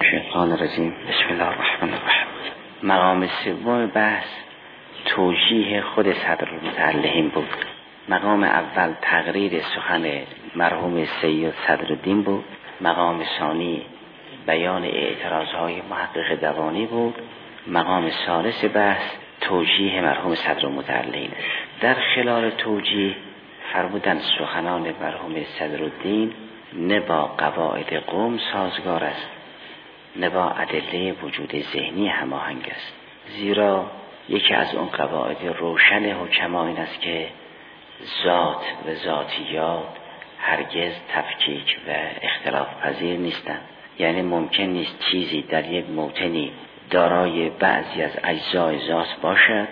شیطان الرجیم. بسم الله الرحمن الرحیم. مقام سوم بحث توجیه خود صدرالمتعلقین بود. مقام اول تقریر سخن مرحوم سید صدرالدین بود. مقام ثانی بیان اعتراضهای محقق دوانی بود. مقام ثالث بحث توجیه مرحوم صدرالمتعلقین است. در خلال توجیه فرمودند سخنان مرحوم صدرالدین نه با قواعد قوم سازگار است نه با ادله وجود ذهنی هماهنگ است، زیرا یکی از اون قواعد روشن حکما این است که ذات و ذاتیات هرگز تفکیک و اختلاف پذیر نیستند. یعنی ممکن نیست چیزی در یک موطنی دارای بعضی از اجزای ذات باشد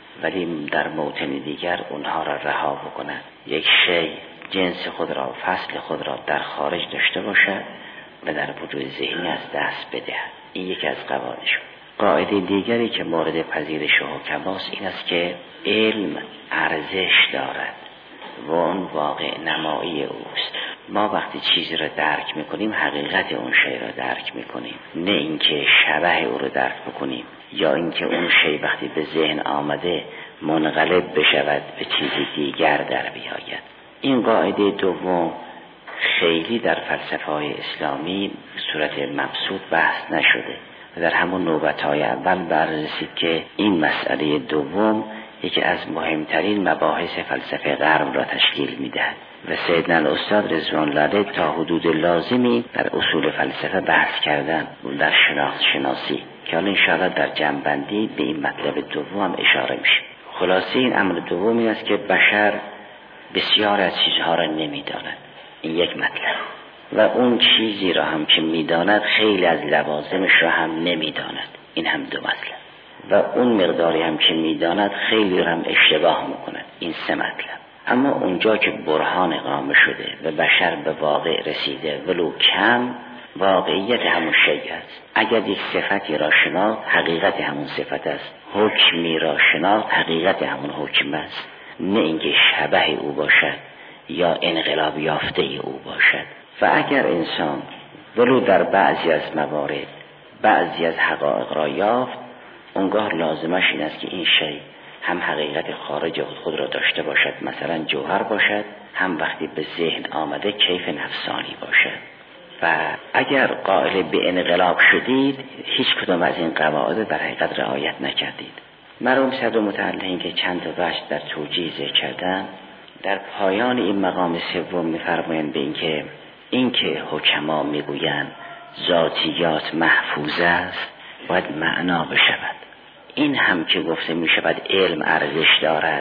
ولی در موطن دیگر اونها را رها بکند. یک شی جنس خود را فصل خود را در خارج داشته باشد و در وجود ذهنی از دست بدهد. این یکی از قواعدشون. قاعده دیگری که مورد پذیرش حکماست این است که علم ارزش دارد و اون واقع نمایی اوست. ما وقتی چیزی را درک میکنیم حقیقت اون شی را درک میکنیم، نه اینکه شبه او را درک بکنیم یا اینکه اون شی وقتی به ذهن آمده منقلب بشود به چیزی دیگر در بیاید. این قاعده دوم خیلی در فلسفه‌های اسلامی به صورت مبسوط بحث نشده و در همون نوبت‌های اول بررسید که این مسئله دوم یکی از مهمترین مباحث فلسفه غرب را تشکیل می‌دهد و سیدنا الاستاد رضوان الله علیه تا حدود لازمی در اصول فلسفه بحث کردن در شناخت شناسی که حالا انشاءالله در جمع‌بندی به این مطلب دوم اشاره میشه. خلاصه این امر دوم این است که بشر بسیار از چیزها را نمی‌داند. این یک مطلب. و اون چیزی را هم که می‌داند خیلی از لوازمش را هم نمی‌داند. این هم دو مطلب. و اون مقداری هم که می‌داند خیلی را هم اشتباه می‌کند. این سه مطلب. اما اونجا که برهان اقامه شده و بشر به واقع رسیده ولو کم، واقعیت همون شیء است. اگر یک صفتی را شناخت حقیقت همون صفت است. حکمی را شناخت حقیقت همون حکم است، نه اینکه شبه او باشد یا انقلاب یافته او باشد. و اگر انسان ولو در بعضی از موارد بعضی از حقایق را یافت، اونگاه لازمش این است که این شی هم حقیقت خارج خود را داشته باشد، مثلا جوهر باشد، هم وقتی به ذهن آمده کیف نفسانی باشد. و اگر قائل به انقلاب شدید هیچ کدام از این قواعد در حقیقت رعایت نکردید. مرحوم صدرالمتعلقین که چند تا وجه در توجیه ذکر کردن، در پایان این مقام سوم می‌فرمایند به اینکه حکما میگویند ذاتیات محفوظ است باید معنا بشود. این هم که گفته میشود علم ارزش دارد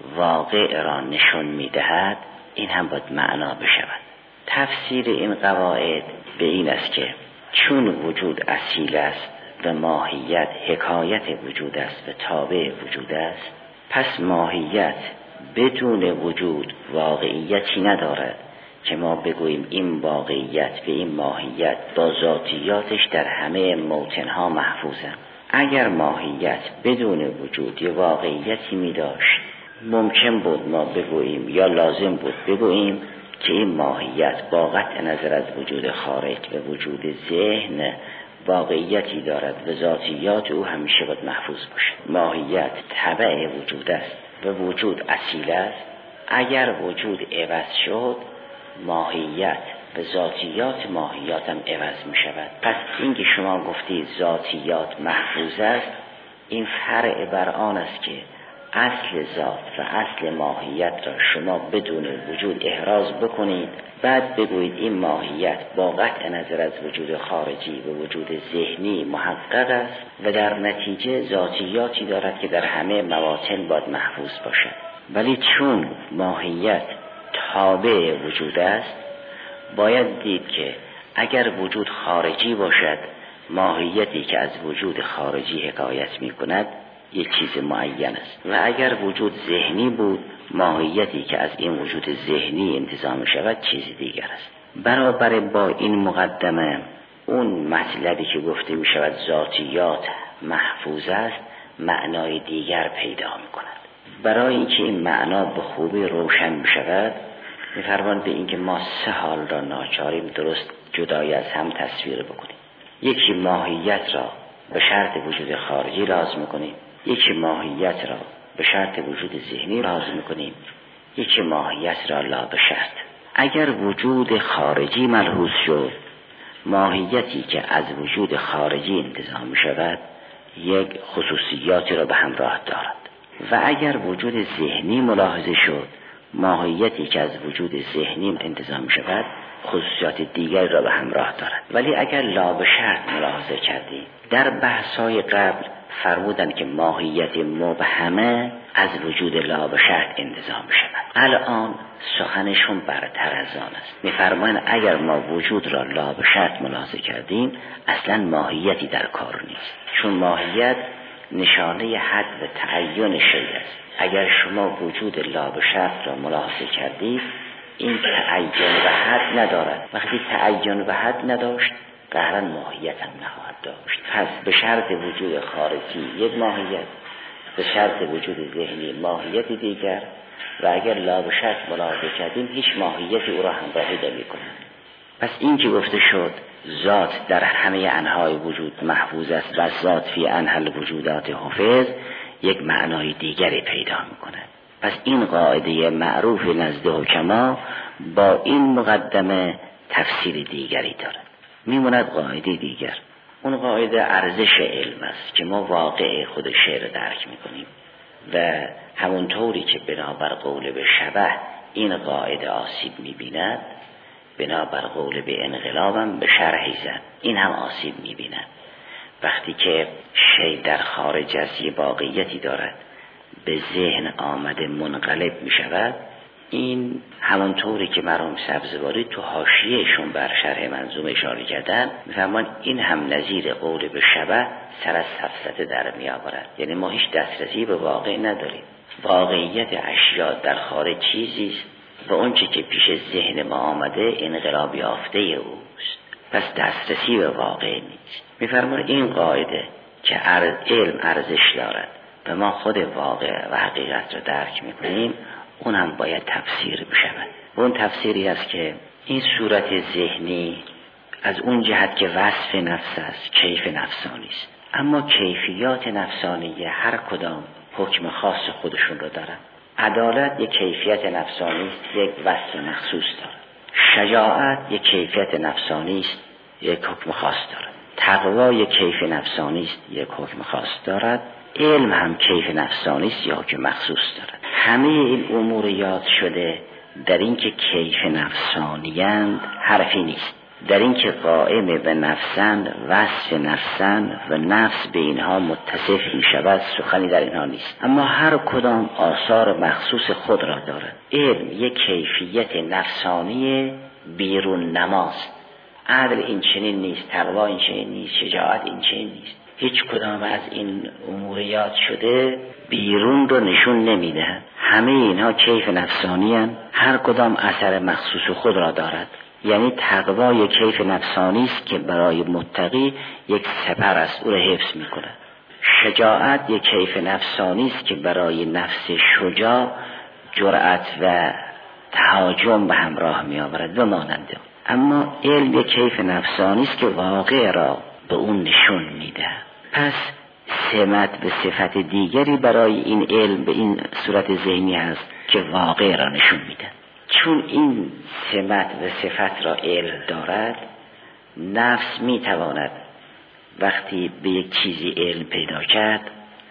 واقع را نشون میدهد، این هم باید معنا بشود. تفسیر این قواعد به این است که چون وجود اصیل است و ماهیت حکایت وجود است و تابع وجود است، پس ماهیت بدون وجود واقعیتی ندارد که ما بگوییم این واقعیت و این ماهیت با ذاتیاتش در همه موطنها محفوظند. اگر ماهیت بدون وجود یه واقعیتی می داشت، ممکن بود ما بگوییم یا لازم بود بگوییم که این ماهیت با قطع نظر از وجود خارج و وجود ذهن واقعیتی دارد و ذاتیات او همیشه باید محفوظ باشد. ماهیت تبع وجود است و وجود اصیل است. اگر وجود عوض شد ماهیت و ذاتیات ماهیات هم عوض می شود. پس این که شما گفتید ذاتیات محفوظ است، این فرع بر آن است که اصل ذات و اصل ماهیت را شما بدون وجود احراز بکنید، بعد بگویید این ماهیت با قطع نظر از وجود خارجی و وجود ذهنی محقق است و در نتیجه ذاتیاتی دارد که در همه مواطن باید محفوظ باشد. ولی چون ماهیت تابع وجود است، باید دید که اگر وجود خارجی باشد، ماهیتی که از وجود خارجی حکایت می کند یک چیز معین است، و اگر وجود ذهنی بود، ماهیتی که از این وجود ذهنی انتزاع می شود چیز دیگر است. برابر با این مقدمه اون مطلبی که گفته می شود ذاتیات محفوظ است معنای دیگر پیدا می کند. برای اینکه این معنا به خوبی روشن می شود می‌فرمایند به اینکه ما سه حال را ناچاریم درست جدای از هم تصویر بکنیم. یکی ماهیت را به شرط وجود خارجی لازم میکنیم، یکی ماهیت را به شرط وجود ذهنی لازم میکنیم، یکی ماهیت را لا به شرط. اگر وجود خارجی ملحوظ شد، ماهیتی که از وجود خارجی انتزاع می شود یک خصوصیاتی را به همراه دارد و اگر وجود ذهنی ملاحظه شد، ماهیتی که از وجود ذهنی انتزاع می شود خصوصیات دیگر را به همراه دارد. ولی اگر لا به شرط ملاحظه کردیم، در بحث‌های قبل فرمودند که ماهیت مبهمه از وجود لا به شرط انتزاع می شود. الان سخنشون برتر از آن است. می‌فرمایند اگر ما وجود را لا به شرط ملاحظه کردیم، اصلا ماهیتی در کار نیست، چون ماهیت نشانه حد و تعین شیء است. اگر شما وجود لا به شرط را ملاحظه کردید، این تعین و حد ندارد. وقتی تعین و حد نداشت، قهرا ماهیت هم نخواهد داشت. پس به شرط وجود خارجی یک ماهیت، به شرط وجود ذهنی ماهیت دیگر، و اگر لا به شرط ملاحظه کردیم هیچ ماهیتی او را همراهی نمی‌کند. پس این که گفته شد ذات در همه انواع وجود محفوظ است و ذات فی انحل وجودات حافظ، یک معنای دیگری پیدا می‌کند. پس این قاعده معروف نزد حکما با این مقدمه تفسیر دیگری دارد. میموند قاعده دیگر، اون قاعده ارزش علم است که ما واقع خود شعر درک میکنیم و همونطوری که بنابر قول به شبه این قاعده آسیب میبیند، بنابر قول به انقلابم به شرحی زد این هم آسیب میبیند. وقتی که شی در خارج از یه واقعیتی دارد به ذهن آمده منقلب میشود، این همونطوری که مرحوم سبزواری تو حاشیه‌شون بر شرح منظومه اشاره کردن، می‌فرمان این هم نظیر قول به شبه سر از سفسطه در می‌آورد. یعنی ما هیچ دسترسی به واقع نداریم. واقعیت اشیاء در خارج چیزی است و اون چی که پیش ذهن ما آمده انقلاب یافته اوست، پس دسترسی به واقع نیست. می‌فرمان این قاعده که علم ارزش دارد و ما خود واقع و حقیقت را درک می‌کنیم، اون هم باید تفسیر بشود. اون تفسیری است که این صورت ذهنی از اون جهت که وصف نفس است، کیف نفسانی است، اما کیفیات نفسانی هر کدام حکم خاص خودشون رو دارن. عدالت یک کیفیت نفسانی است، یک وصف مخصوص دارد. شجاعت یک کیفیت نفسانی است، یک حکم خاص دارد. تقوا یک کیف نفسانی است، یک حکم خاص دارد. علم هم کیف نفسانی است یا که مخصوص دارد. همه این امور یاد شده در این که کیف نفسانیند حرفی نیست، در این که قائم به نفسند، وصف نفسند و نفس به اینها متصف می شود سخنی در اینها نیست، اما هر کدام آثار مخصوص خود را دارد. علم یک کیفیت نفسانی بیرون نماست. عدل این چنین نیست، تقوا این چنین نیست، شجاعت این چنین نیست. هیچ کدام از این امور یاد شده بیرون رو نشون نمیده. همه اینها کیف نفسانی هستند، هر کدام اثر مخصوص خود را دارد. یعنی تقوا یک کیف نفسانی است که برای متقی یک سپر است، او را حفظ میکنه. شجاعت یک کیف نفسانی است که برای نفس شجاع جرأت و تهاجم به همراه می آورد و ماننده. اما علم یک کیف نفسانی است که واقع را به اون نشون میده. پس سمت به صفت دیگری برای این علم به این صورت ذهنی هست که واقع را نشون میده. چون این سمت و صفت را علم دارد، نفس میتواند وقتی به یک چیزی علم پیدا کرد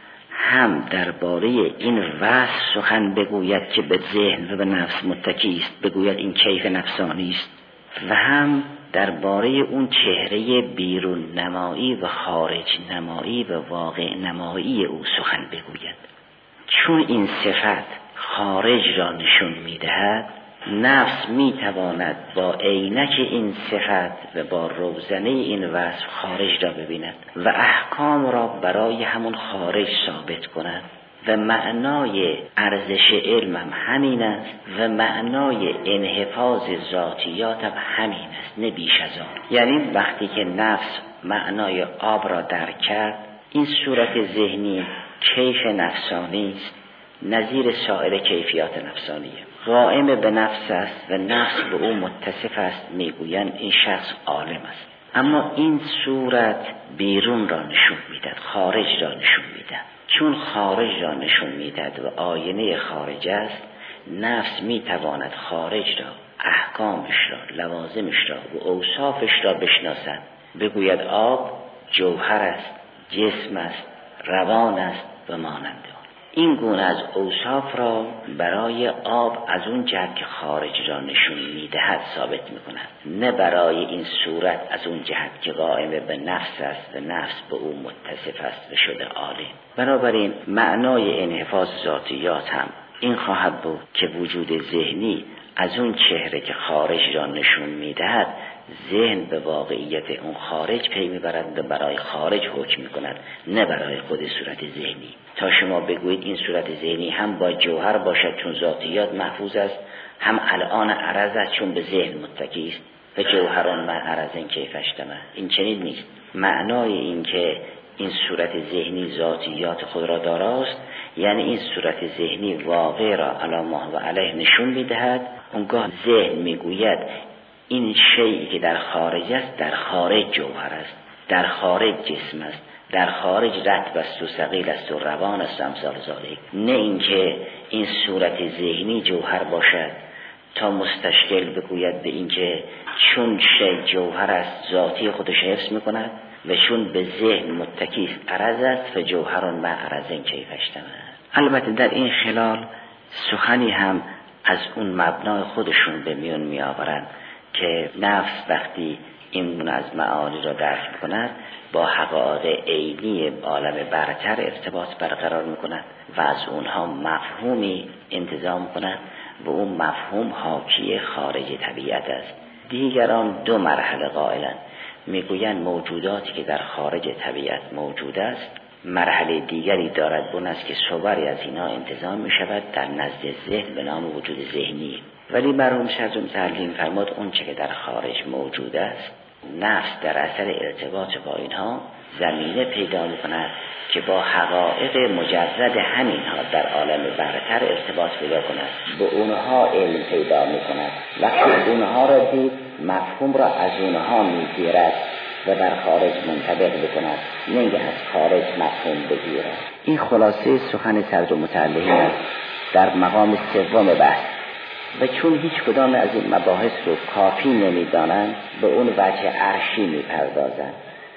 هم درباره این وصف سخن بگوید که به ذهن و به نفس متکی است، بگوید این کیف نفسانی است، و هم درباره اون چهره بیرون نمایی و خارج نمایی و واقع نمایی او سخن بگوید. چون این صفت خارج را نشون میدهد، نفس میتواند با عینک این صفت و با روزنه این وصف خارج را ببیند و احکام را برای همون خارج ثابت کند و معنای ارزش علم هم همین است و معنای انحفاظ ذاتیات هم همین است، نه بیش از آن. یعنی وقتی که نفس معنای آب را درک کرد، این صورت ذهنی کیف نفسانی است، نظیر سایر کیفیات نفسانیه، قائم به نفس است و نفس به او متصف است. میگویند این شخص عالم است. اما این صورت بیرون را نشون میداد، خارج را نشون میداد. چون خارج را نشون میداد و آینه خارج است، نفس میتواند خارج را، احکامش را، لوازمش را و اوصافش را بشناسد. بگوید آب جوهر است، جسم است، روان است و مانند. این گونه از اوصاف را برای آب از اون جهت که خارج را نشون میدهد ثابت میکند، نه برای این صورت از اون جهت که قائم به نفس است و نفس به او متصف است و شده عالم. بنابراین معنای انحفاظ ذاتیات هم این خواهد بود که وجود ذهنی از اون چهره که خارج را نشون میدهد، ذهن به واقعیت اون خارج پی میبرد و برای خارج حکم میکند، نه برای خود صورت ذهنی. تا شما بگویید این صورت ذهنی هم با جوهر باشد چون ذاتیات محفوظ است، هم الان عرض است چون به ذهن متکی است و جوهران من عرضن کیف اشتمه. این چنین نیست. معنای این که این صورت ذهنی ذاتیات خود را داراست، یعنی این صورت ذهنی واقع را علی ما و علیه نشون میدهد. اونگاه ذهن میگوید این شیئی که در خارج است در خارج جوهر است، در خارج جسم است، در خارج رطب است و ثقیل است و روان است و امثال ذالک. نه اینکه این صورت ذهنی جوهر باشد تا مستشکل بگوید به اینکه چون شی جوهر است ذاتی خودش حفظ میکند و چون به ذهن متکی است عرض است و جوهران ما عرضن کیف اشتمه. البته در این خلال سخنی هم از اون مبنای خودشون به میون می آورند که نفس وقتی این گونه از معانی را درک می‌کند با حقایق عینی عالم برتر ارتباط برقرار می‌کند و از اونها مفهومی انتزاع می‌کند و اون مفهوم حاکی خارج طبیعت است. دیگران دو مرحله قائلند، میگویند موجوداتی که در خارج طبیعت موجود است مرحله دیگری دارد، اون است که صوری از اینا انتزاع می‌شود در نزد ذهن به نام وجود ذهنی. ولی مرحوم شیخ متعلم فرمود اون چه که در خارج موجود است، نفس در اثر ارتباط با اینها زمینه پیدا می‌کند که با حقایق مجرد همینها در عالم برتر ارتباط پیدا کند، به اونها علم پیدا می‌کند. وقتی اونها را دید مفهوم را از اونها می‌گیرد و در خارج منطبق بکند، نه از خارج مفهوم بگیرد. این خلاصه سخن صدر متعلم است در مقام سوم بحث. و چون هیچ کدام از این مباحث رو کافی نمیدانند به اون وجه عرشی میپردازند.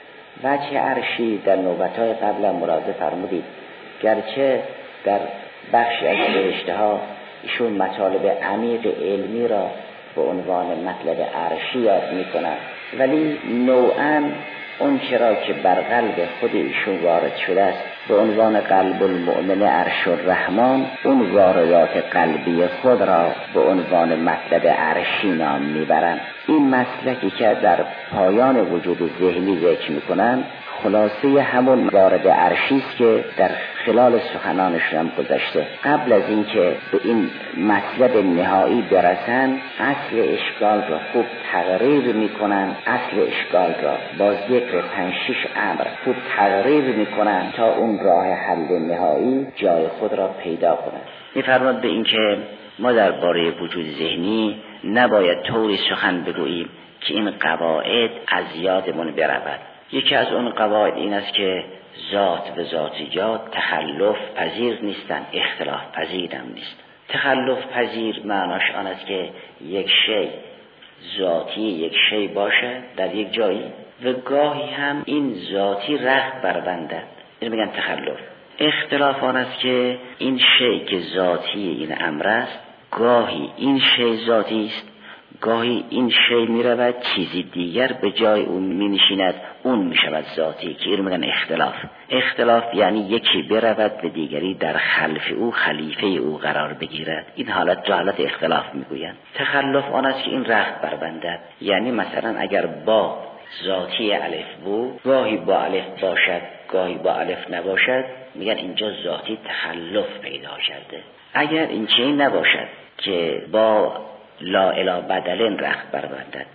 وجه عرشی در نوبت‌های قبل ملاحظه فرمودید گرچه در بخشی از نوشته‌ها ایشون مطالب عمیق علمی را به عنوان مطلب عرشی یاد میکنند، ولی نوعاً اون چرا که بر قلب خود ایشون وارد شده است به عنوان قلب المؤمن عرش الرحمن، اون واردات قلبی خود را به عنوان مطلب عرشی نام میبرند. این مسلکی که در پایان وجود ذهنی ذکر میکنند خلاصه همون وارد عرشی است که در خلال سخنانشون هم گذشته. قبل از اینکه به این مطلب نهایی برسن اصل اشکال را خوب تقریر میکنن، اصل اشکال را با ذکر 5-6 امر خوب تقریر میکنن تا اون راه حل نهایی جای خود را پیدا کند. میفرماد به اینکه ما درباره وجود ذهنی نباید طوری سخن بگوییم که این قواعد از یادمون برود. یکی از اون قواعد این است که ذات و ذاتیات تخلف پذیر نیستند، اختلاف پذیر هم نیست. تخلف پذیر معناش آن است که یک شی ذاتی یک شی باشه در یک جایی و گاهی هم این ذاتی رخت بربندد، این میگن تخلف. اختلاف آن است که این شی که ذاتی این امر است گاهی این شی ذاتی است، گاهی این شی می رود چیزی دیگر به جای اون می نشیند، اون می شود ذاتی، که این میگن اختلاف. اختلاف یعنی یکی برود و دیگری در خلف او خلیفه او قرار بگیرد، این حالت را حالت اختلاف می گویند. تخلف آن است که این رخت بربندد، یعنی مثلا اگر با ذاتی الف بود گاهی با الف باشد گاهی با الف نباشد، میگن اینجا ذاتی تخلف پیدا کرده. اگر این چنین نباشد که با لا اله بدلن رخت بربندد،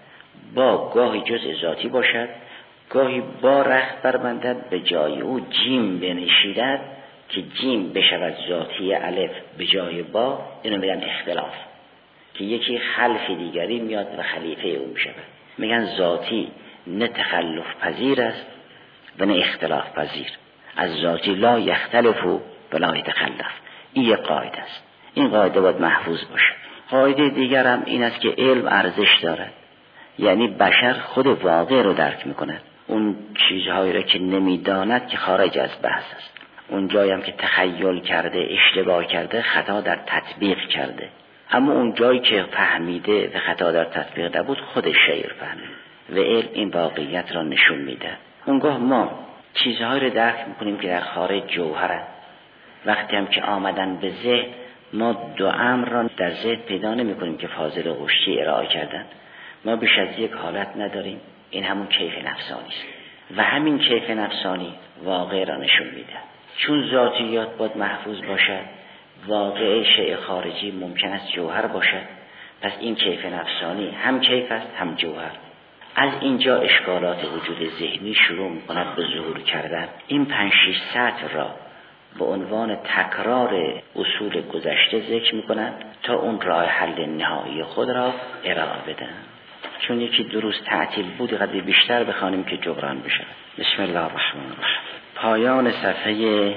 با گاهی جزء ذاتی باشد گاهی با رخت بربندد به جای او جیم بنشیند که جیم بشود ذاتی الف به جای با، اینو میگن اختلاف، که یکی خلف دیگری میاد و خلیفه او میشود. میگن ذاتی نه تخلف پذیر است و نه اختلاف پذیر. از ذاتی لا یختلف و لا یتخلف. این یک قاعده است، این قاعده باید محفوظ باشه. قاعده دیگر هم این است که علم ارزش دارد، یعنی بشر خود واقع رو درک میکند. اون چیزهایی را که نمیداند که خارج از بحث است. اون جایی هم که تخیل کرده، اشتباه کرده، خطا در تطبیق کرده. اما اون جایی که فهمیده و خطا در تطبیق نبود، خود شعر فهمید و علم این واقعیت را نشون میده. اونگاه ما چیزهایی رو درک میکنیم که در خارج جوهرند. وقتی هم که آمدن به ذهن، ما دو امر را در ذهن پیدا نمیکنیم که فاضل و قشتی ارائه کردن. ما بیش از یک حالت نداریم، این همون کیف نفسانی است و همین کیف نفسانی واقع را نشون میده. چون ذاتیات باید محفوظ باشد، واقع شیء خارجی ممکن است جوهر باشد، پس این کیف نفسانی هم کیف است هم جوهر. از اینجا اشکالات وجود ذهنی شروع میکند به ظهور کردن. این 5-6 سطر را به عنوان تکرار اصول گذشته ذکر میکنند تا اون راه حل نهایی خود را ارائه بدن. چون یکی دروس تعطیل بود، قدری بیشتر بخوانیم که جبران بشه. بسم الله الرحمن الرحیم. پایان صفحه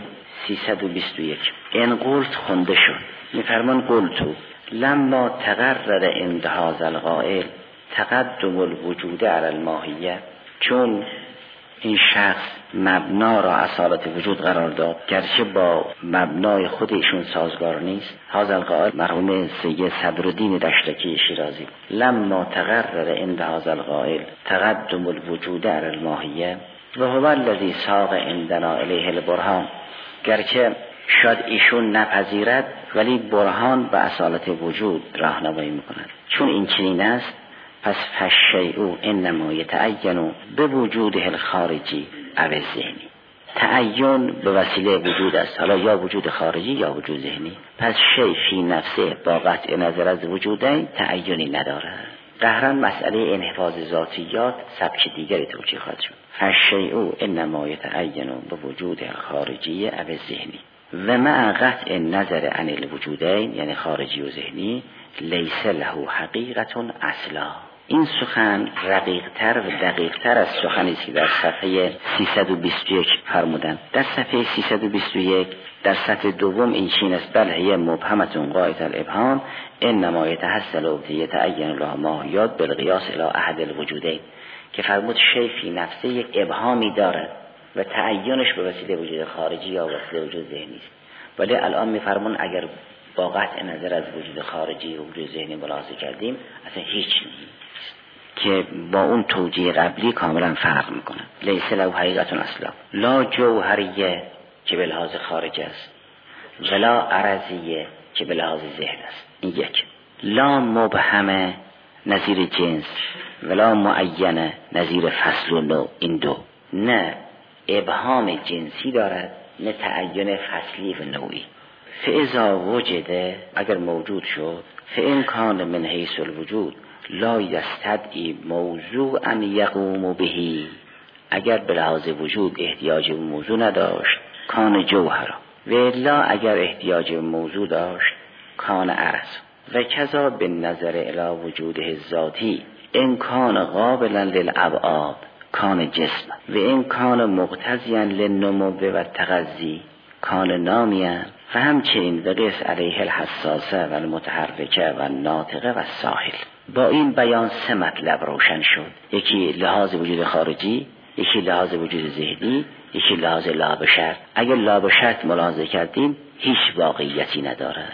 321. این قلت خونده شد. میفرمان قلتو لما تقرر عند هذا القائل تقدم الوجود علی الماهیه. چون این شخص مبنا را اصالت وجود قرار داد، گرچه با مبنای خود ایشون سازگار نیست. هذا القائل مرحوم سید صدرالدین دشتکی شیرازی. لما تقرر عند هذا القائل تقدم الوجود علی الماهیه و هو الذی ساق عندنا الیه البرهان. گرچه شاید ایشون نپذیرد، ولی برهان به اصالت وجود راهنمایی میکند. چون این چنین است، پس فالشیء انما یتعین به وجوده الخارجی او ذهنی. تعین به وسیله وجود است، حالا یا وجود خارجی یا وجود ذهنی. پس شیء فی نفسه با قطع نظر از وجودین تعینی ندارد. قهرن مسئله انحفاظ ذاتیات سبک دیگری توجیه خواهد شد. فالشیء انما یتعین به وجود الخارجی او ذهنی و مع قطع نظر عن الوجودین، یعنی خارجی و ذهنی، لیس له حقیقت اصلا. این سخن رقیق‌تر و دقیق‌تر از سخنی است که در صفحه 321 فرمودند. در صفحه 321 در سطر دوم این چین است: بل هی مبهمتون قاعدة الابهام انما یتحصل و یتعین له ماهیات بالقیاس الی احد الوجودین، که فرمود شیء فی نفسه یک ابهامی دارد و تعینش به وسیله وجود خارجی یا وسیله وجود ذهنی است. ولی الان میفرمون اگر با قطع نظر از وجود خارجی و وجود ذهنی ملاحظه کردیم، اصلا هیچ نیست، که با اون توجیه قبلی کاملا فرق میکنه. لیس له حقیقت اصلا، لا جوهریه که به لحاظ خارج است ولا عرضیه که به لحاظ ذهن است. این یک. لا مبهمه نظیر جنس ولا معینه نظیر فصل و نوع. این دو. نه ابهام جنسی دارد، نه تعین فصلی و نوعی. فاذا وجده، اگر موجود شد، فان کان من حیث الوجود لا یستدعی موضوعا یقوم بهی، اگر به لحاظ وجود احتیاج به موضوع نداشت کان جوهر، و الا اگر احتیاج به موضوع داشت کان عرض. و کذا به نظر الی وجوده ذاتی ان کان قابلا للابعاد کان جسم، و ان کان مقتضیا للنمو و تغذی کان نامیا، و همچنین و قیس علیه الحساسه و المتحرکه و ناطقه و ساحل. با این بیان سه مطلب روشن شد: یکی لحاظ وجود خارجی، یکی لحاظ وجود ذهنی، یکی لحاظ لابشرط. اگر لابشرط ملاحظه کردیم هیچ واقعیتی نداره.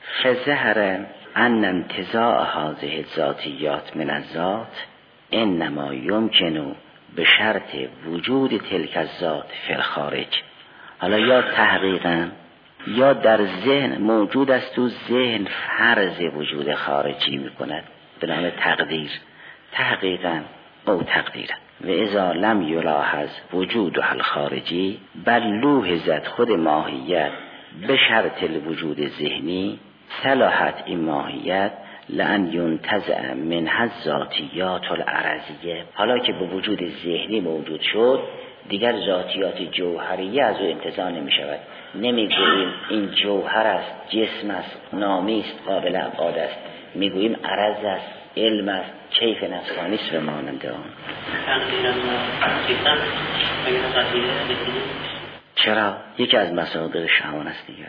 فظهر ان انتزاع هذه الذاتیات من الذات انما یمکن به شرط وجود تلک الذات فی الخارج. حالا یا تحقیقا یا در ذهن موجود است، تو ذهن فرض وجود خارجی میکند به نام تقدیر، تحقیقا او تقدیرا. و اذا لم یلاحظ وجود الخارجی بل لوحظت خود ماهیت به شرط الوجود ذهنی، صلاحت این ماهیت لأن ینتزع من الذاتیات العرضیه. حالا که به وجود ذهنی موجود شد، دیگر ذاتیات جوهریه از او انتزاع نمی شود. نمیگوییم این جوهر است، جسم است، نامی است، قابل ابعاد است. میگوییم عرض است، علم است، کیف نفسانی است و مانند آن. چرا؟ یکی از مصادر شهوان است دیگر.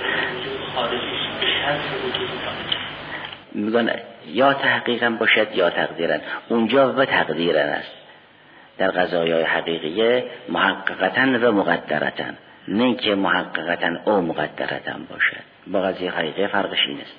میگن یا تحقیقا باشد یا تقدیرا. اونجا و تقدیرا است. در قضایای حقیقیه محققتا و مقدرتا، نه که محققتا او مقدرتا باشد. با قضیه حقیقیه فرقش این است.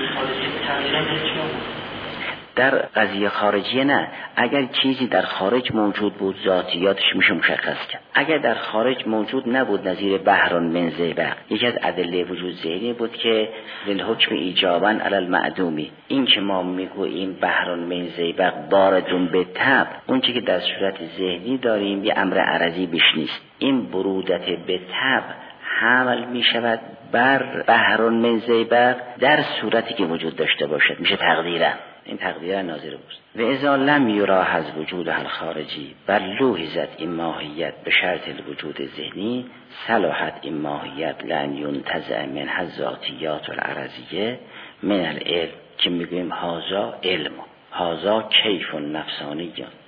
در قضیه خارجیه نه، اگر چیزی در خارج موجود بود ذاتیاتش میشه مشخص کرد. اگر در خارج موجود نبود، نظیر بحر من زیبق، یکی از ادله وجود ذهنی بود که للحکم ایجابا علی المعدومی، این که ما میگوییم بحر من زیبق باردون به طبع، اون چیزی که در صورت ذهنی داریم یه امر عرضی بیش نیست. این برودت به طبع حمل می شود بر بحر من زیبق در صورتی که وجود داشته باشد، میشه تقدیرا. این تقدیر ناظر بود. و اذا لم یراحظ وجود الخارجی بل لوحظت این ماهیت به شرط الوجود ذهنی، صلاحت این ماهیت لن ینتزع من الذاتیات العرضیه من العلم، که میگویم هازا علم، هازا کیف نفسانی،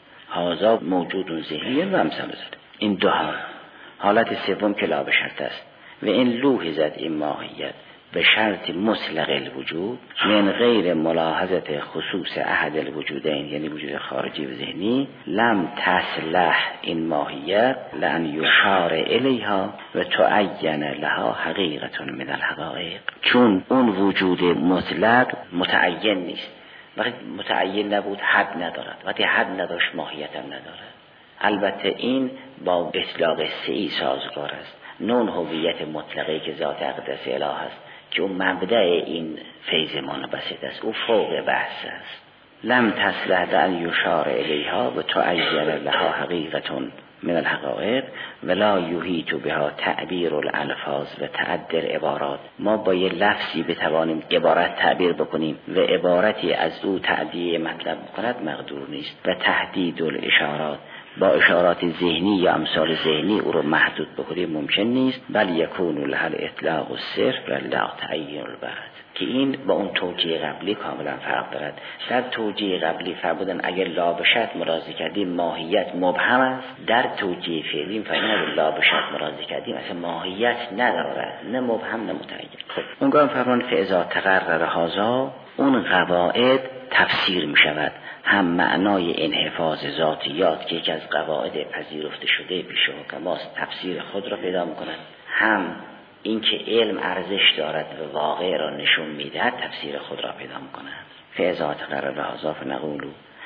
هازا موجود ذهنی و امثال ذلك. این دو حالت سوم که لا به شرط است. و این لوحظت این ماهیت به شرط مطلق الوجود من غیر ملاحظت خصوص احد الوجودین، یعنی وجود خارجی و ذهنی، لم تصلح این ماهیت لان یشار الیها و تعین لها حقیقت من الحقائق، چون اون وجود مطلق متعین نیست. وقتی متعین نبود حد ندارد، وقتی حد نداشت ماهیت هم ندارد. البته این با اطلاق سعی سازگار است، نون هویت مطلقی که ذات اقدس اله است که اون مبدأ این فیض منبسط است، او فوق بحث است. لم تصلح ان یشار الیها و تعین لها حقیقت من الحقائق ولا یحیط بها تعبیر الالفاظ و تعدل عبارات. ما با یه لفظی بتوانیم عبارت تعبیر بکنیم و عبارتی از او تعدیه مطلب بکند مقدور نیست. و تحدید الاشارات، با اشارات ذهنی یا امثال ذهنی او رو محدود بکنیم ممکن نیست. بل یکون لها الاطلاق الصرف لا تعین البعد، که این با اون توجیه قبلی کاملا فرق دارد. در توجیه قبلی فرمودن اگر لا بشد مراضی کردیم ماهیت مبهم است، در توجیه فعلی فرمودن لا بشد مراضی کردیم اصلا ماهیت ندارد، نه مبهم نه متعین. خب اونگاه فرمودن فاذا تقرر هذا، اون قواعد تفسیر می شود، هم معنای انحفاظ ذاتیات که یکی از قواعد پذیرفته شده پیش حکماست تفسیر خود را پیدا می کند، هم اینکه علم ارزش دارد و واقع را نشون میدهد تفسیر خود را پیدا می کند. فاذا تقرر هذا فنقول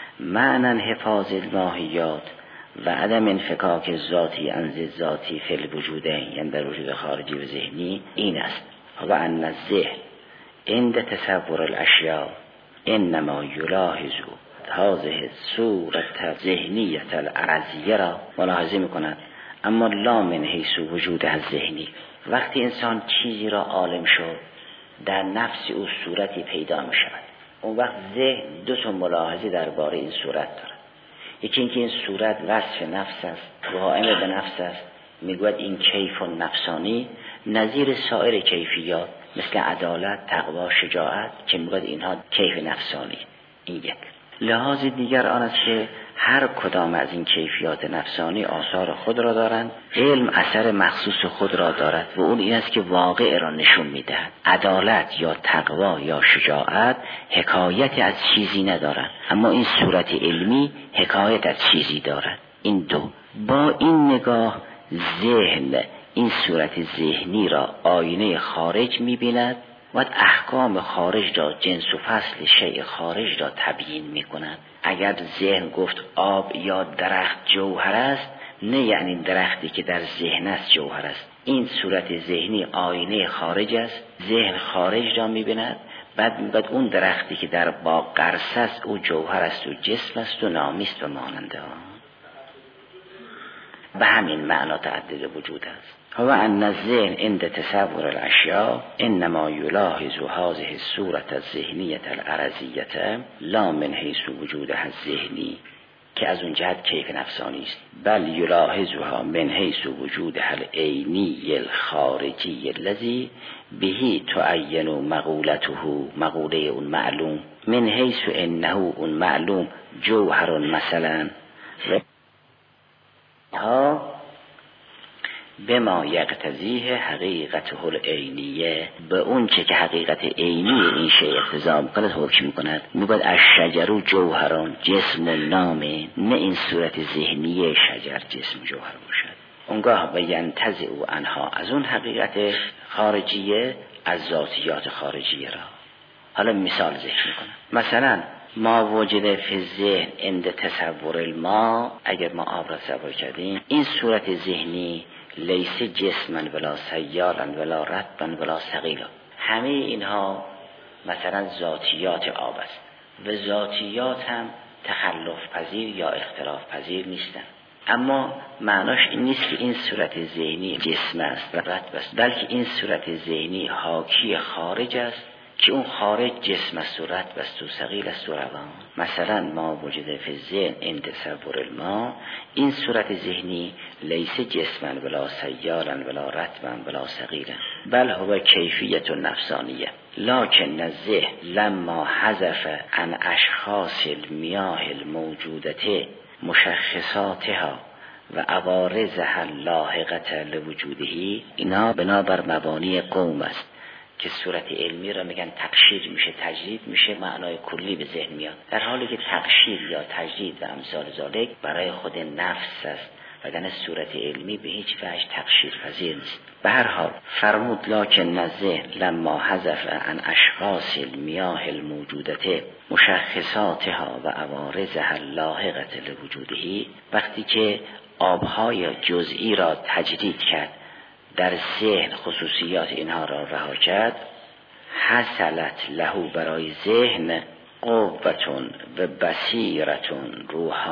معنی حفاظ الماهیات و عدم انفکاک ذاتی عن ذاتی فی الوجودین، یعنی در وجود خارجی و ذهنی، این است و ان الذهن عند تصور الاشیاء انما یلاحظ هذه صورت ذهنیت العرضیه را ملاحظه می کند، اما لا من حیث وجود از ذهنی. وقتی انسان چیزی را عالم شد در نفس او صورتی پیدا می شود، اون وقت ذهن دو تا ملاحظه درباره این صورت دارد. یکی اینکه این صورت وصف نفس است، قائم به نفس است، میگوید این کیف نفسانی نظیر سایر کیفیات مثل عدالت، تقوا، شجاعت که میگوید اینها کیف نفسانی. این یک. لحاظ دیگر آن است که هر کدام از این کیفیات نفسانی آثار خود را دارند، علم اثر مخصوص خود را دارد و اون این است که واقع را نشون میدهد. عدالت یا تقوا یا شجاعت حکایت از چیزی ندارند، اما این صورت علمی حکایت از چیزی دارد. این دو. با این نگاه ذهن این صورت ذهنی را آینه خارج می‌بیند و احکام خارج را، جنس و فصل شیء خارج را تبیین می‌کند. اگر ذهن گفت آب یا درخت جوهر است، نه یعنی درختی که در ذهن است جوهر است. این صورت ذهنی آینه خارج است، ذهن خارج را می‌بیند، بعد اون درختی که در باغ قرص است او جوهر است و جسم است و نامی است و مانند آن. به همین معنا تعدد وجود است. و ان الذهن عند تصور الاشیاء انما یلاحظ هذه الصورة الذهنیة العرضیة لا من حیث وجودها الذهنی، که از اون جهت کیف نفسانی است، بل یلاحظها من حیث وجودها العینی الخارجی الذی به تعین مقولته، مقوله اون معلوم من حیث انه اون معلوم جوهر مثلا ها به ما یقتضیه حقیقته العینیه، به اون چه که حقیقت عینی این شیء اقتضا میکند حکم میکند. میگوید الشجر جوهران جسم نامه، نه این صورت ذهنی شجر جسم جوهر باشد. اونگاه و ینتزع عنها، از اون حقیقت خارجیه از ذاتیات خارجیه را. حالا مثال ذکر میکنم. مثلا ما وجد فی ذهن عند تصور الماء، اگر ما آب را تصور کردیم، این صورت ذهنی لیس جسما ولا سیالا ولا رطبا ولا ثقیلا، همه اینها مثلا ذاتیات آب است و ذاتیات هم تخلف پذیر یا اختلاف پذیر نیستند. اما معناش این نیست که این صورت ذهنی جسم است و رطب است، بلکه این صورت ذهنی حاکی خارج است که اون خارج جسم است و رطب است و ثقیل است و روان. مثلا ما وجد فی الذهن عند تصور الماء، این صورت ذهنی لیس جسما ولا سیالا ولا رطبا ولا ثقیلا بل هو کیفیت نفسانیه، لکن الذهن لما حذف عن اشخاص المیاه الموجودة مشخصاتها و عوارضها اللاحقة لوجوده، اینا بنابر مبانی قوم است که صورت علمی را میگن تقشیر میشه، تجدید میشه، معنای کلی به ذهن میاد، در حالی که تقشیر یا تجدید و امثال ذالک برای خود نفس است و در صورت علمی به هیچ وجه تقشیر پذیر نیست. به هر حال فرمود لکن الذهن لما حذف عن اشخاص المیاه الموجودة مشخصاتها و عوارضها اللاحقة لوجوده، وقتی که آبهای جزئی را تجدید کرد، در ذهن خصوصیات اینها را رها کرد، حصلت له برای ذهن قوتون و بصیرتون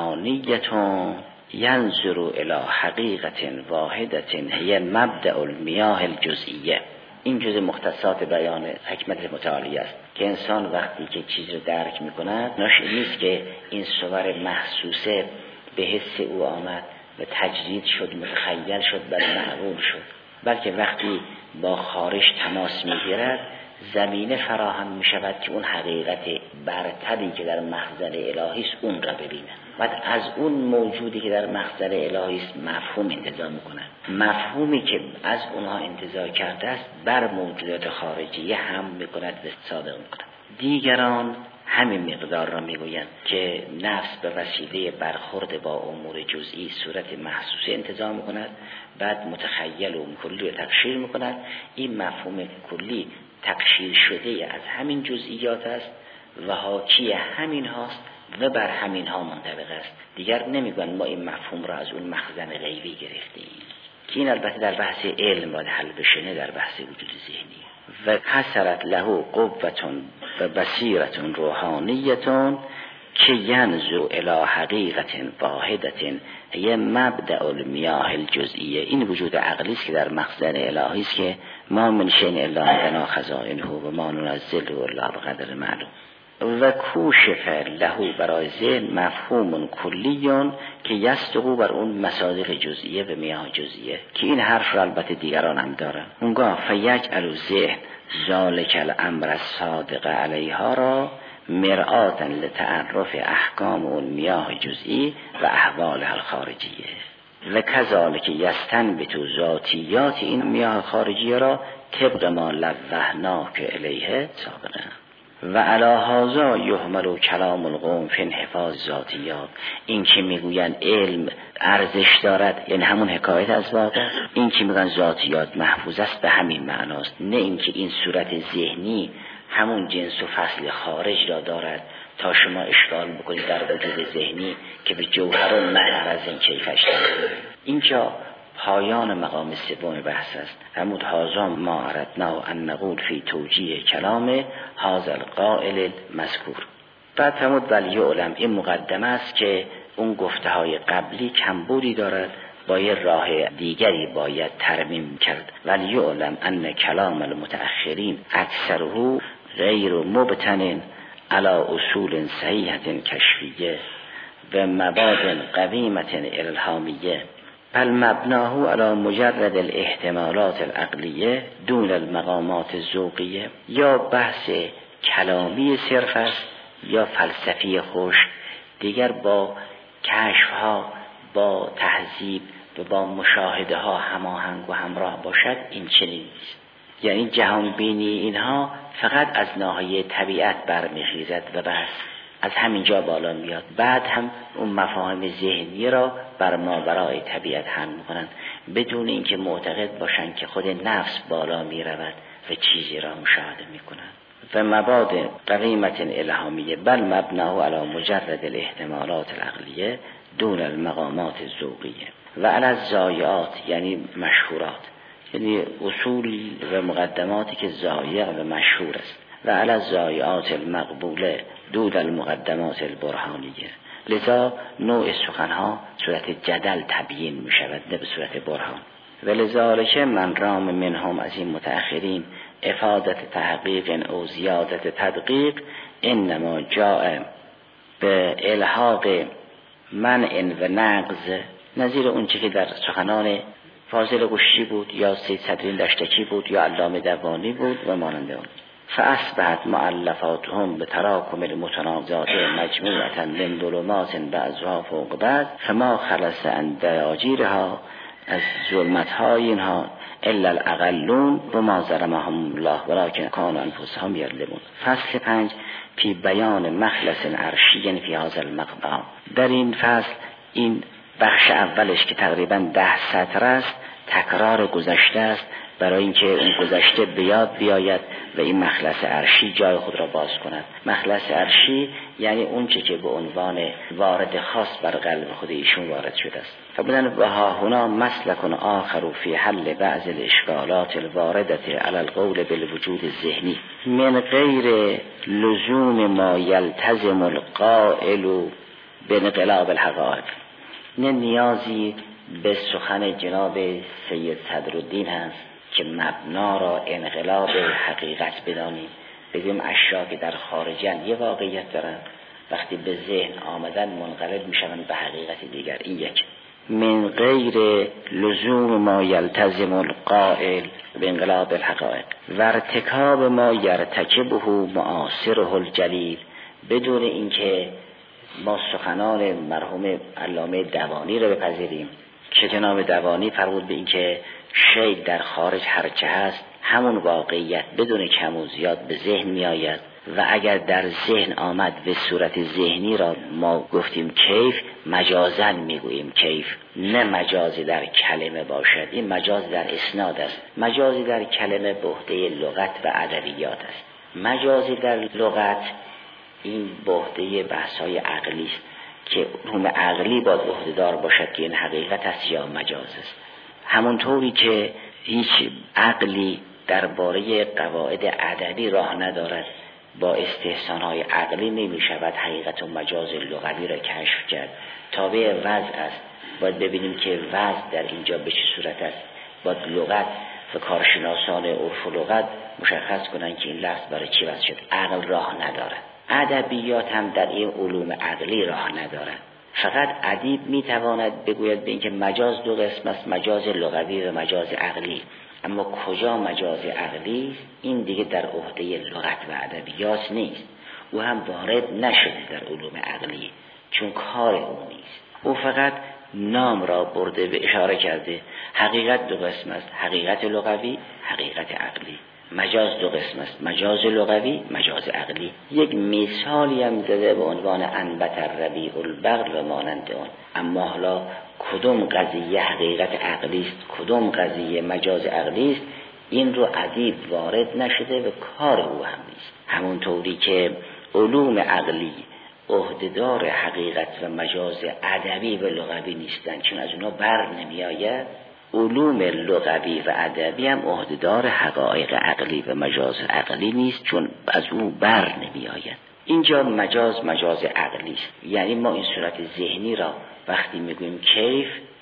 روحانیتون ینظر الی حقیقت واحدت هی مبدأ المیاه الجزئیه. این جزء مختصات بیان حکمت متعالی است که انسان وقتی که چیز رو درک میکند، ناشی نیست که این صور محسوسه به حس او آمد و تجدید شد، متخیل شد، بعد معقول شد، بلکه وقتی با خارج تماس میگیرد زمینه فراهم میشود که اون حقیقت برتری که در محضر الهی است اون را ببینه. بعد از اون موجودی که در محضر الهی است مفهوم انتزاع میکنه، مفهومی که از اونها انتزاع کرده است بر موجودات خارجی هم میکند و صادق میکند. دیگران همین مقدار را میگویند که نفس به وسیله برخورد با امور جزئی صورت محسوسه انتزاع میکند، بعد متخیل و کلی تقشیر میکند. این مفهوم کلی تقشیر شده از همین جزئیات است و حاکی همین هاست و بر همین ها منطبق است. دیگر نمیگن ما این مفهوم را از اون مخزن غیبی گرفتیم، که این البته در بحث علم باید حل بشه، نه در بحث وجود ذهنی. و حصلت له قوتون و بصیرتون روحانیتون که ینظر الی حقیقت واحدت هی مبدأ المیاه الجزئیه. این وجود عقلی است که در مخزن الهی است که ما من شیء الا عندنا خزائنه و ما ننزله الا بقدر معلوم. و کوشف له برای ذهن مفهوم کلیون که یصدق بر اون مصادیق جزئیه و میاه جزئیه، که این حرف را البته دیگران هم دارن. اونگاه فیجعل ذهن ذالک الامر الصادق علیها را مرآتا لتعرف احکام اون میاه جزئی و احوالها الخارجیه و کذالک یستنبت ذاتیات این میاه خارجیه را طبق ما لوحناک الیه سابقا. و علی هذا یحمل کلام القوم فی انحفاظ ذاتیات. این که میگوین علم ارزش دارد یعنی همون حکایت از واقع، این که میگن ذاتیات محفوظ است به همین معناست، نه اینکه این صورت ذهنی همون جنس و فصل خارج را دارد تا شما اشکال بکنید در وجود ذهنی که به جوهر و معرض این کیفش دارد. اینجا پایان مقام سوم بحث است. فرمود هذا ما اردنا ان نقول فی توجیه کلام هذا القائل مذکور. بعد فرمود ولی علم، این مقدمه است که اون گفته های قبلی کمبودی دارد، با یه راه دیگری باید ترمیم کرد. ولی علم ان کلام المتأخرین اکثره غیر مبتن علی اصول صحیحة کشفیه و مباد قویمة الهامیه، بل مبناه علی مجرد الاحتمالات العقلیه دون المقامات الذوقیه. یا بحث کلامی صرف است یا فلسفی خشک، دیگر با کشف ها، با تهذیب و با مشاهده ها هماهنگ و همراه باشد، این چنین نیست. یعنی جهان بینی اینها فقط از ناحیه طبیعت برمیخیزد و بس از همینجا بالا میاد. بعد هم اون مفاهیم ذهنی را بر ماورای طبیعت حمل میکنن بدون اینکه معتقد باشن که خود نفس بالا میرود و چیزی را مشاهده میکنن. و مبادئ قویمة الهامیه بل مبناه علی مجرد الاحتمالات العقلیه دون المقامات الذوقیه و علی الزایعات، یعنی مشهورات، یعنی اصول و مقدماتی که ضایع و مشهور است، و علی الزایعات المقبوله دون المقدمات البرهانیه. لذا نوع سخنها صورت جدل تبیین می شود، نه به صورت برهان. و لذالک من رام منهم، از این متأخرین، افادت تحقیق او زیادت تدقیق انما جاء به الحاق منع و نقض، نظیر اون چی که در سخنان فاضل قشی بود یا سید صدرین دشتکی بود یا علامه دوانی بود و مانند اون. فاصبحت مؤلفاتهم به تراکم المتناقضات مجموعة من ظلمات بعضها فوق بعض فما خلص عن دیاجیرها، از ظلمت‌های اینها الا الاقلون و ما ظلمهم الله ولکن کانوا انفسهم یظلمون. فصل 5 فی بیان مخلص عرشی فی هذا المقام. در این فصل، این بخش اولش که تقریبا 10 سطر است، تکرار گذشته است برای اینکه اون گذشته بیاید و این مخلص عرشی جای خود را باز کند. مخلص عرشی یعنی اون چه که به عنوان وارد خاص بر قلب خود ایشون وارد شده است. فبدن و ها هنا مسلک آخر فی حل بعض الاشکالات الواردة علی القول بالوجود الذهنی من غیر لزوم ما یلتزم القائل بانقلاب الحقائق. نه نیازی به سخن جناب سید صدرالدین هست که مبنا را انقلاب حقیقت بدانیم، بگیم اشیا که در خارجن یه واقعیت دارن، وقتی به ذهن آمدن منقلب میشوند به حقیقت دیگر. این یک. من غیر لزوم ما یلتزم القائل به انقلاب الحقائق و ارتکاب ما یرتکبه معاصره الجلیل، بدون اینکه ما سخنان مرحوم علامه دوانی را بپذیریم که جناب دوانی فرمود به اینکه شی در خارج هرچه هست همون واقعیت بدون کم و زیاد به ذهن می آید و اگر در ذهن آمد به صورت ذهنی را ما گفتیم کیف، مجازن می گوییم کیف، نه مجازی در کلمه باشد. این مجاز در اسناد است. مجازی در کلمه به عهده لغت و ادبیات است. مجازی در لغت این به عهده بحث‌های عقلی است که علوم عقلی باید عهده‌دار باشد که این حقیقت است یا مجاز است. همونطوری که هیچ عقلی درباره قواعد ادبی راه ندارد، با استحسان‌های عقلی نمی شود حقیقت و مجاز لغوی را کشف کرد. تابع وضع است. باید ببینیم که وضع در اینجا به چه صورت است. باید لغت و کارشناسان عرف و لغت مشخص کنند که این لفظ برای چی وضع شد. عقل راه ندارد. ادبیات هم در این علوم عقلی راه ندارد. فقط ادیب میتواند بگوید به اینکه مجاز دو قسم است، مجاز لغوی و مجاز عقلی. اما کجا مجاز عقلی است، این دیگه در عهده لغت و ادبیات نیست. او هم وارد نشده در علوم عقلی چون کار او نیست. او فقط نام را برده به اشاره کرده. حقیقت دو قسم است، حقیقت لغوی، حقیقت عقلی. مجاز دو قسم است، مجاز لغوی، مجاز عقلی. یک مثالی هم داده به عنوان انبت الربیع البقل و مانند آن. اما حالا کدوم قضیه حقیقت عقلی است، کدوم قضیه مجاز عقلی است، این رو ادیب وارد نشده و کار او هم نیست. همونطوری که علوم عقلی عهده‌دار حقیقت و مجاز ادبی و لغوی نیستند چون از اونا بر نمی آید، علوم لغوی و ادبی هم عهده‌دار حقایق عقلی و مجاز عقلی نیست چون از او بر نمی آید. اینجا مجاز عقلی است. یعنی ما این صورت ذهنی را وقتی میگوییم کیف،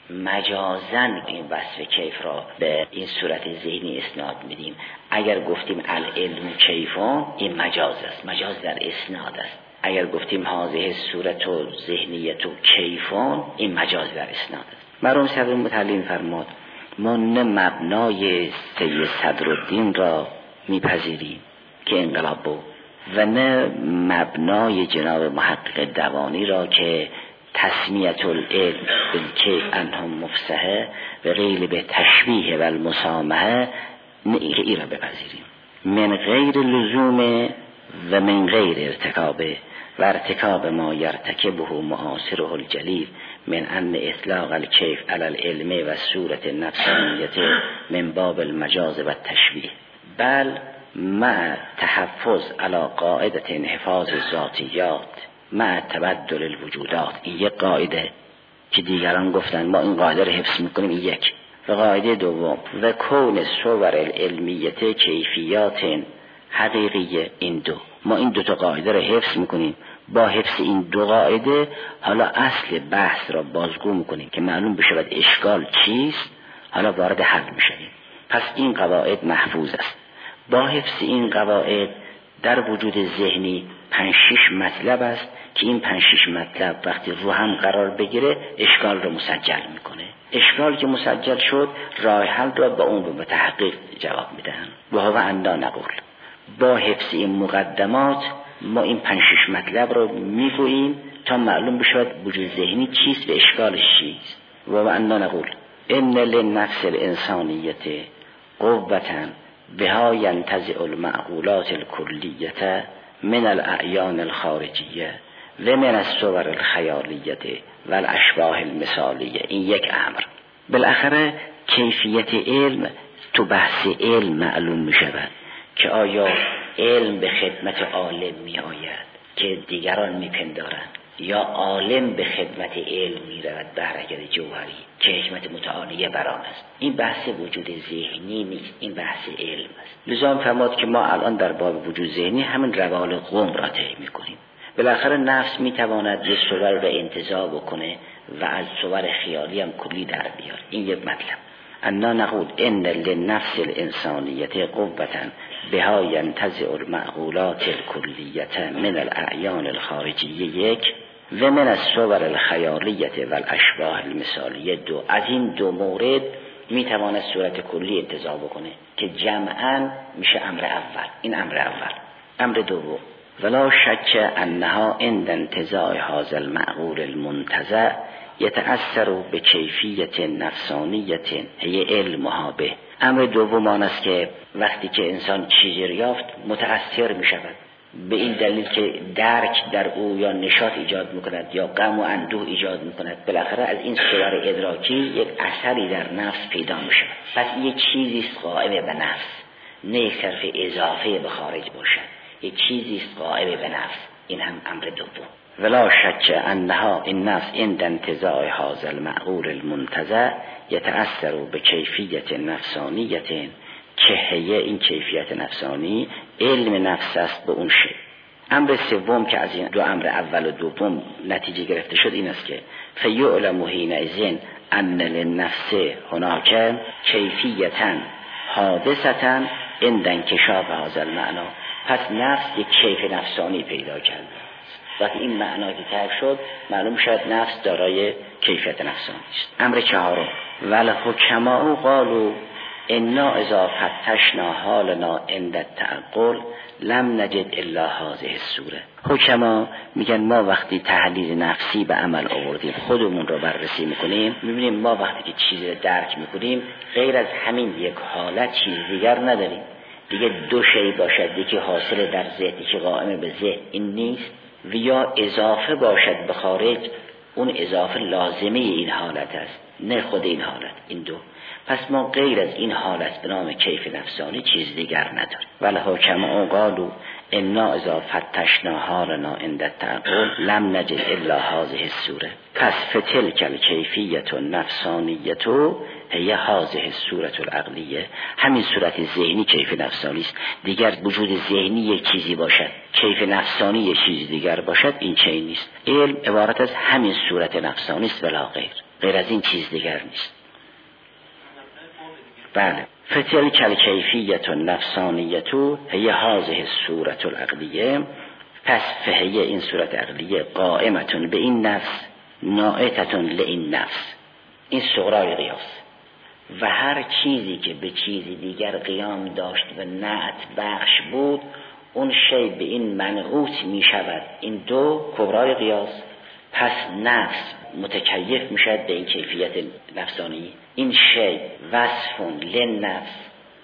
مجازن این وصف کیف را به این صورت ذهنی اسناد میدیم. اگر گفتیم العلم کیفان، این مجاز است، مجاز در اسناد است. اگر گفتیم هذه صورت و ذهنیت و کیفان، این مجاز در اسناد است. مرحوم صدر متعلم فرمود ما نه مبنای سید صدرالدین را میپذیریم که انقلاب بود و نه مبنای جناب محقق دوانی را که تسمیت العلم بالکیف انهم مفسحه و غیر به تشبیه و المسامحه این را بپذیریم من غیر لزوم و من غیر ارتکاب و ارتکاب ما یرتکبه معاصره الجلیل من ان اطلاق الکیف علی العلم و صورت نفسانیت من باب المجاز و التشبیه بل مع تحفظ علی قاعده حفاظ ذاتیات مع تبدل الوجودات. این یک قاعده که دیگران گفتن ما این قاعده رو حفظ میکنیم، این یک. و قاعده دوم و کون صور العلمیت کیفیات حقیقیه، این دو. ما این دو تا قاعده رو حفظ میکنیم. با حفظ این دو قاعده حالا اصل بحث را بازگو میکنیم که معلوم بشه بعد اشکال چیست، حالا وارد حل میشیم. پس این قواعد محفوظ است. با حفظ این قواعد در وجود ذهنی 5-6 مطلب است که این 5-6 مطلب وقتی رو هم قرار بگیره اشکال رو مسجل میکنه. اشکال که مسجل شد راه حل را با اون به متحقق جواب میدن. و هو انا نقول با حفظ این مقدمات ما این 5-6 مطلب رو میگوییم تا معلوم بشود وجود ذهنی چیست و اشکالش چیست. و هو انا نقول ان للنفس الانسانیت قوة بها ينتزع المعقولات الكلية من الاعیان الخارجیه و من الصور الخیالیه و الاشباح المثالیه. این یک امر. بالاخره کیفیت علم تو بحث علم معلوم می شود که آیا علم به خدمت عالم می آید که دیگران می پندارند یا عالم به خدمت علم می رود به حرکت جوهری که حکمت متعالیه بر آن است. این بحث وجود ذهنی نیست، این بحث علم است. لذا فرمود که ما الان در باب وجود ذهنی همین روال قوم را طی می کنیم. بالاخره نفس می تواند یه صور را انتزاع بکنه و از صور خیالی هم کلی در بیار. این یک مطلب. انا نقول ان للنفس الانسانیت قوة بها ينتزع المعقولات الكلیة من الاعیان الخارجیه یک و من الصور الخیالیه و الاشباح المثالیه دو. از این دو مورد میتواند صورت کلی انتزاع بکنه که جمعاً میشه امر اول. این امر اول. امر دوم ولا شک انها عند انتزاع هذا المعقول المنتزع یتأثر به کیفیت نفسانیت هی علمها به. امر دوم آن است که وقتی که انسان چیزی یافت متأثر می شود به این دلیل که درک در او یا نشاط ایجاد می کند یا غم و اندوه ایجاد می کند. بالاخره از این صور ادراکی یک اثری در نفس پیدا می شود. پس یک چیزی است قائم به نفس، نه یک طرف اضافه به خارج باشد، یک چیزی است قائم به نفس. این هم امر دوم. ولا شک انها این نفس عند انتزاع هذا المعقول المنتزع یتأثر به کیفیت نفسانیت که هی این کیفیت نفسانی علم نفس است به اون شی. امر سوم که از این دو امر اول و دوم نتیجه گرفته شد این است که فیعلم حینئذ ان للنفس هناک کیفیتا حادثتا عند انکشاف هذا المعنی. پس نفس یک کیف نفسانی پیدا کرده. وقتی این معنا که ترک شد معلوم شد نفس دارای کیفیت نفسانی است. امر چهارم والحکماء قالوا انا اذا فتشنا حالنا عند التعقل لم نجد الا هذه الصوره. حکما میگن ما وقتی تحلیل نفسی به عمل آوردیم، خودمون رو بررسی میکنیم، میبینیم ما وقتی که چیزی رو درک میکنیم غیر از همین یک حالت چیز دیگر نداریم. دیگه دو شی باشد، یکی حاصل در ذهن، یکی قائم به ذهن، این نیست. و یا اضافه باشد به خارج، اون اضافه لازمه این حالت است نه خود این حالت. این دو. پس ما غیر از این حالت به نام کیف نفسانی چیز دیگر نداریم. والحکماء قالوا انا اذا فتشنا حالنا عند التعقل لم نجد الا هذه الصوره. پس فتلک الکیفیت النفسانیه هی هذه الصوره العقلیه. همین صورت ذهنی کیف نفسانی است. دیگر وجود ذهنی یک چیزی باشد، کیف نفسانی یک چیز دیگر باشد، این چیز نیست. علم عبارت از همین صورت نفسانی است ولا غیر. غیر از این چیز دیگر نیست. بله. فتلک الکیفیت النفسانیه هی هذه الصوره العقلیه. پس فهی این صورت عقلیه قائمتون به این نفس نائتتون لین نفس. این صغرای قیاس و هر چیزی که به چیزی دیگر قیام داشت و نعت بخش بود اون شی به این منعوت می شود، این دو کبرای قیاس، پس نفس متکیف می شود به این کیفیت نفسانی. این شی وصف للنفس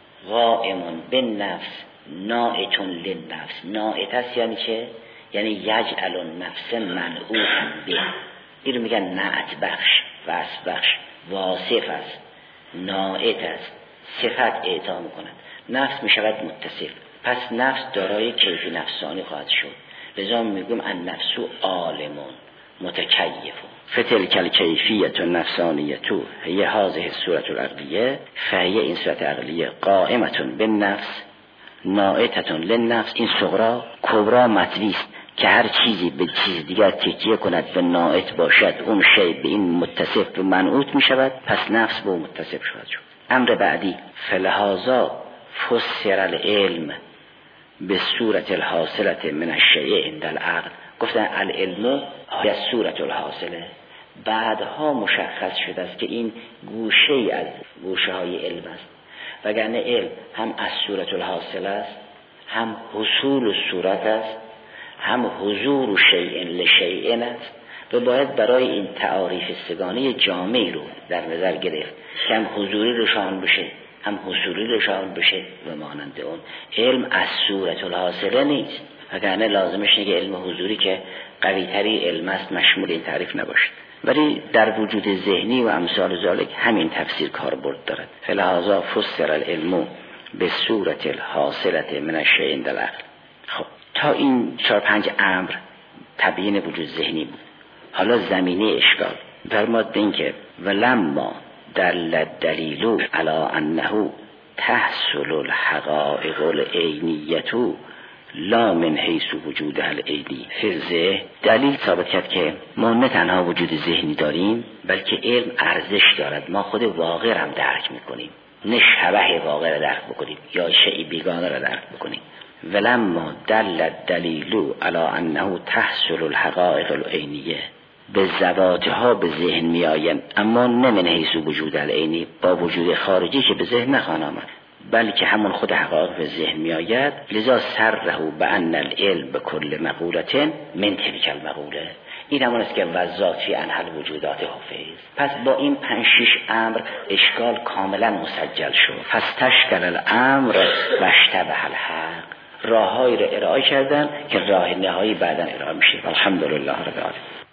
قائم بالنفس ناعت للنفس. ناعت است یعنی چه؟ یعنی یجعل النفس منعوتا به. این رو میگن نعت بخش، وصف بخش، واصف است، ناعت است، صفت اعطا میکند. نفس میشود متصف، پس نفس دارای کیفی نفسانی خواهد شد. لذا میگم النفس عالمون متکیفون. فتلک الکیفیت النفسانیه هی هذه الصورت العقلیه، فهی این صورت عقلیه قائمتون بالنفس ناعتتون للنفس. این صغرا کبرا مطلیست که هر چیزی به چیز دیگر تکیه کند به ناعت باشد، اون شی به این متصف و منعوت می شود، پس نفس به متصف شود. امر بعدی فلهذا فسر العلم به صورت الحاصلت من الشیء عند العقل. گفتن العلم هی صورت الحاصله، بعدها مشخص شده است که این گوشه ای از گوشه های علم است. وگرنه علم هم از صورت الحاصل است، هم حصول صورت است، هم حضور شیء لشیء است. و باید برای این تعاریف سگانه جامعی رو در نظر گرفت که هم حضوری رو شامل بشه، هم حصولی رو شامل بشه و مانند اون. علم از صورت الحاصله نیست، وگرنه لازمش اینه که علم حضوری که قوی تری علم است مشمول این تعریف نباشه. ولی در وجود ذهنی و امثال ذالک همین تفسیر کاربرد دارد. فلهذا فسر العلم به صورت الحاصلت من الشیء عند العقل. خب تا این 4-5 امر تبیین وجود ذهنی بود. حالا زمینه اشکال فرماد به این که ولما دل الدلیل علی انه تحصل الحقائق العینیه لا من حیث وجود العینی فی. دلیل ثابت کرد که ما نه تنها وجود ذهنی داریم بلکه علم ارزش دارد. ما خود واقع را هم درک میکنیم، نه شبه واقع را درک بکنیم یا شیء بیگانه را درک بکنیم. ولما دل الدلیل علی انه تحصل الحقائق العینیه، به ذواتها به ذهن می آیند، اما نه من حیث وجود العینی، با وجود خارجی که به ذهن نخواهد آمد، بلکه همون خود حقایق به ذهن می آید. لذا سره بان العلم به کل مقولت من تلک المقوله. این همون است که وذاتی انحل وجودات حافظ. پس با این 5-6 امر اشکال کاملا مسجل شد. فاستشکل الامر و اشتبه الحق. راههایی را ارائه کردن که راه نهایی بعدا ارائه میشه. الحمدلله رب العالمین.